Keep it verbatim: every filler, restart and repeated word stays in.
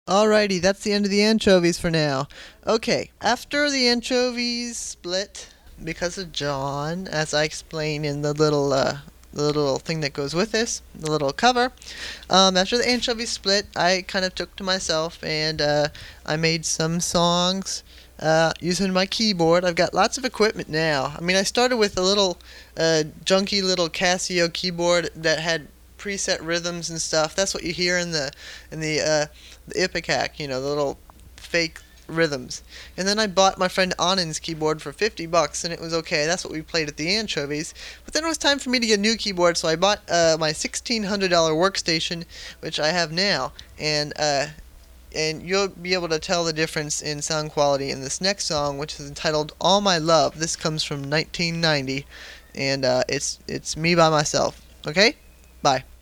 Alrighty, that's the end of the anchovies for now. Okay, after the anchovies split because of John, as I explained in the little uh, the little thing that goes with this, the little cover. Um, after the anchovies split, I kind of took to myself and uh, I made some songs uh, using my keyboard. I've got lots of equipment now. I mean, I started with a little uh, junky little Casio keyboard that had preset rhythms and stuff. That's what you hear in the in the uh, the Ipecac, you know, the little fake rhythms. And then I bought my friend Anand's keyboard for fifty bucks, and it was okay. That's what we played at the anchovies. But then it was time for me to get a new keyboard, so I bought uh, my sixteen hundred dollar workstation, which I have now, and uh, and you'll be able to tell the difference in sound quality in this next song, which is entitled "All My Love." This comes from nineteen ninety, and uh, it's it's me by myself. Okay, bye.